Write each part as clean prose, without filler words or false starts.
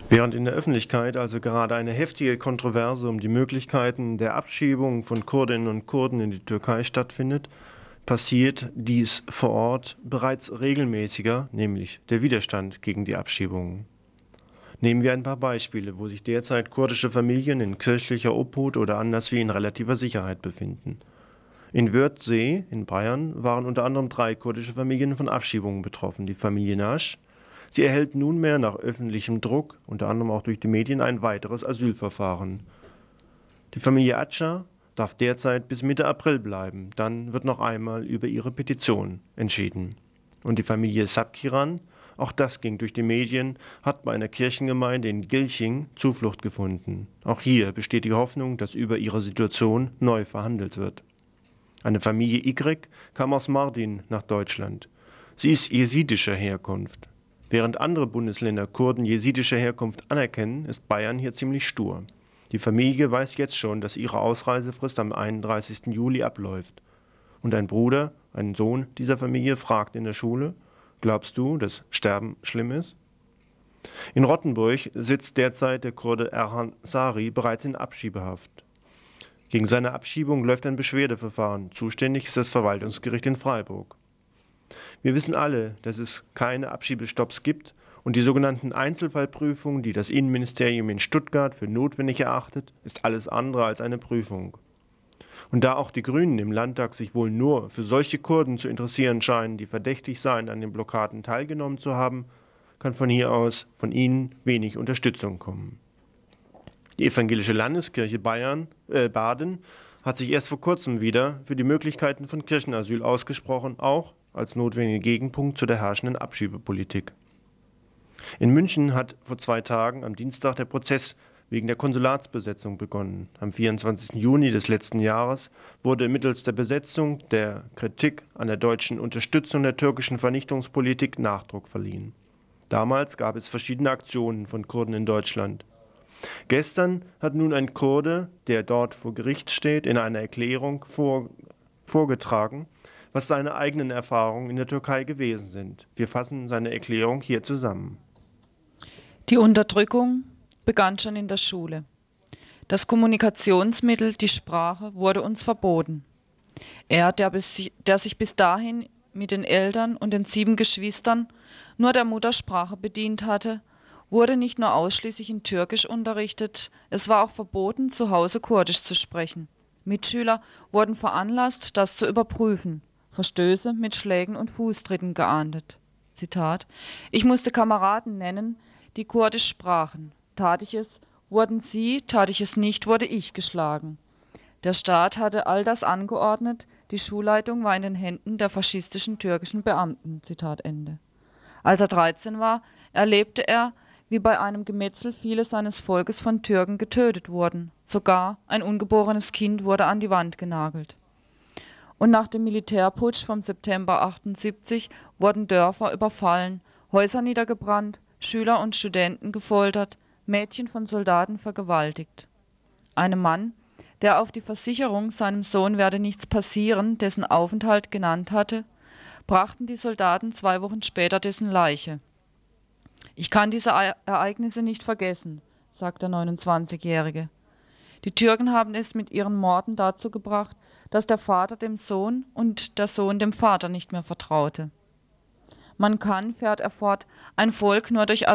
Während in der Öffentlichkeit also gerade eine heftige Kontroverse um die Möglichkeiten der Abschiebung von Kurdinnen und Kurden in die Türkei stattfindet, passiert dies vor Ort bereits regelmäßiger, nämlich der Widerstand gegen die Abschiebungen. Nehmen wir ein paar Beispiele, wo sich derzeit kurdische Familien in kirchlicher Obhut oder anderswie in relativer Sicherheit befinden. In Wörthsee in Bayern waren unter anderem 3 kurdische Familien von Abschiebungen betroffen. Die Familie Nasch. Sie erhält nunmehr nach öffentlichem Druck, unter anderem auch durch die Medien, ein weiteres Asylverfahren. Die Familie Atscha darf derzeit bis Mitte April bleiben. Dann wird noch einmal über ihre Petition entschieden. Und die Familie Sabkiran, auch das ging durch die Medien, hat bei einer Kirchengemeinde in Gilching Zuflucht gefunden. Auch hier besteht die Hoffnung, dass über ihre Situation neu verhandelt wird. Eine Familie Y kam aus Mardin nach Deutschland. Sie ist jesidischer Herkunft. Während andere Bundesländer Kurden jesidischer Herkunft anerkennen, ist Bayern hier ziemlich stur. Die Familie weiß jetzt schon, dass ihre Ausreisefrist am 31. Juli abläuft. Und ein Bruder, ein Sohn dieser Familie, fragt in der Schule: Glaubst du, dass Sterben schlimm ist? In Rottenburg sitzt derzeit der Kurde Erhan Sari bereits in Abschiebehaft. Gegen seine Abschiebung läuft ein Beschwerdeverfahren. Zuständig ist das Verwaltungsgericht in Freiburg. Wir wissen alle, dass es keine Abschiebestopps gibt und die sogenannten Einzelfallprüfungen, die das Innenministerium in Stuttgart für notwendig erachtet, ist alles andere als eine Prüfung. Und da auch die Grünen im Landtag sich wohl nur für solche Kurden zu interessieren scheinen, die verdächtig seien, an den Blockaden teilgenommen zu haben, kann von hier aus von ihnen wenig Unterstützung kommen. Die evangelische Landeskirche Baden hat sich erst vor kurzem wieder für die Möglichkeiten von Kirchenasyl ausgesprochen, auch als notwendigen Gegenpunkt zu der herrschenden Abschiebepolitik. In München hat vor 2 Tagen am Dienstag der Prozess wegen der Konsulatsbesetzung begonnen. Am 24. Juni des letzten Jahres wurde mittels der Besetzung der Kritik an der deutschen Unterstützung der türkischen Vernichtungspolitik Nachdruck verliehen. Damals gab es verschiedene Aktionen von Kurden in Deutschland. Gestern hat nun ein Kurde, der dort vor Gericht steht, in einer Erklärung vorgetragen, was seine eigenen Erfahrungen in der Türkei gewesen sind. Wir fassen seine Erklärung hier zusammen. Die Unterdrückung begann schon in der Schule. Das Kommunikationsmittel, die Sprache, wurde uns verboten. Er, der sich bis dahin mit den Eltern und den 7 Geschwistern nur der Muttersprache bedient hatte, wurde nicht nur ausschließlich in Türkisch unterrichtet, es war auch verboten, zu Hause Kurdisch zu sprechen. Mitschüler wurden veranlasst, das zu überprüfen. Verstöße mit Schlägen und Fußtritten geahndet. Zitat: Ich musste Kameraden nennen, die Kurdisch sprachen. Tat ich es, wurden sie, tat ich es nicht, wurde ich geschlagen. Der Staat hatte all das angeordnet, die Schulleitung war in den Händen der faschistischen türkischen Beamten. Zitat Ende. Als er 13 war, erlebte er, wie bei einem Gemetzel viele seines Volkes von Türken getötet wurden. Sogar ein ungeborenes Kind wurde an die Wand genagelt. Und nach dem Militärputsch vom September 78 wurden Dörfer überfallen, Häuser niedergebrannt, Schüler und Studenten gefoltert, Mädchen von Soldaten vergewaltigt. Einem Mann, der auf die Versicherung, seinem Sohn werde nichts passieren, dessen Aufenthalt genannt hatte, brachten die Soldaten 2 Wochen später dessen Leiche. Ich kann diese Ereignisse nicht vergessen, sagt der 29-Jährige. Die Türken haben es mit ihren Morden dazu gebracht, dass der Vater dem Sohn und der Sohn dem Vater nicht mehr vertraute. Man kann, fährt er fort, ein Volk nur durch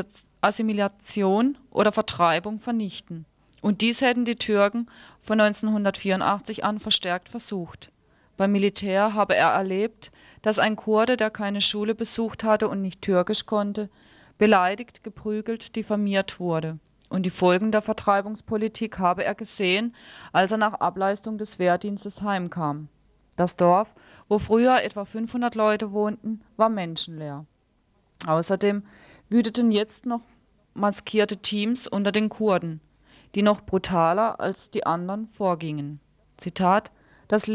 Assimilation oder Vertreibung vernichten. Und dies hätten die Türken von 1984 an verstärkt versucht. Beim Militär habe er erlebt, dass ein Kurde, der keine Schule besucht hatte und nicht Türkisch konnte, beleidigt, geprügelt, diffamiert wurde. Und die Folgen der Vertreibungspolitik habe er gesehen, als er nach Ableistung des Wehrdienstes heimkam. Das Dorf, wo früher etwa 500 Leute wohnten, war menschenleer. Außerdem wüteten jetzt noch maskierte Teams unter den Kurden, die noch brutaler als die anderen vorgingen. Zitat: Das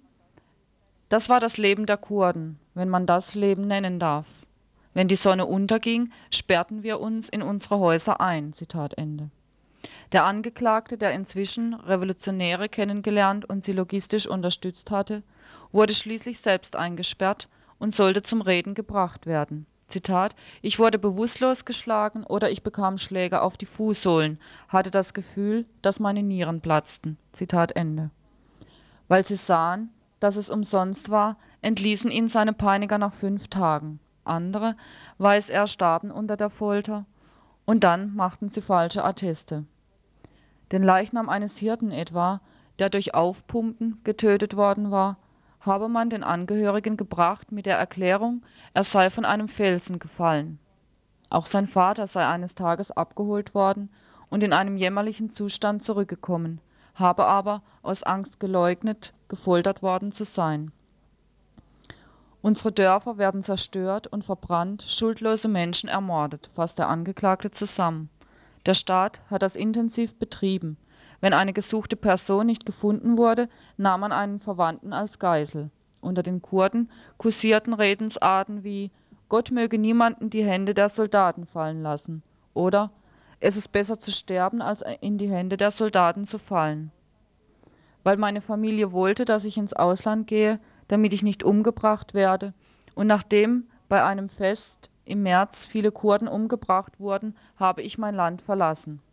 war das Leben der Kurden, wenn man das Leben nennen darf. Wenn die Sonne unterging, sperrten wir uns in unsere Häuser ein. Zitat Ende. Der Angeklagte, der inzwischen Revolutionäre kennengelernt und sie logistisch unterstützt hatte, wurde schließlich selbst eingesperrt und sollte zum Reden gebracht werden. Zitat: Ich wurde bewusstlos geschlagen oder ich bekam Schläge auf die Fußsohlen, hatte das Gefühl, dass meine Nieren platzten. Zitat Ende. Weil sie sahen, dass es umsonst war, entließen ihn seine Peiniger nach 5 Tagen. Andere, weiß er, starben unter der Folter. Und dann machten sie falsche Atteste. Den Leichnam eines Hirten etwa, der durch Aufpumpen getötet worden war, habe man den Angehörigen gebracht mit der Erklärung, er sei von einem Felsen gefallen. Auch sein Vater sei eines Tages abgeholt worden und in einem jämmerlichen Zustand zurückgekommen, habe aber aus Angst geleugnet, gefoltert worden zu sein. Unsere Dörfer werden zerstört und verbrannt, schuldlose Menschen ermordet, fasst der Angeklagte zusammen. Der Staat hat das intensiv betrieben. Wenn eine gesuchte Person nicht gefunden wurde, nahm man einen Verwandten als Geisel. Unter den Kurden kursierten Redensarten wie „Gott möge niemanden die Hände der Soldaten fallen lassen" oder „Es ist besser zu sterben, als in die Hände der Soldaten zu fallen". Weil meine Familie wollte, dass ich ins Ausland gehe, damit ich nicht umgebracht werde, und nachdem bei einem Fest im März viele Kurden umgebracht wurden, habe ich mein Land verlassen.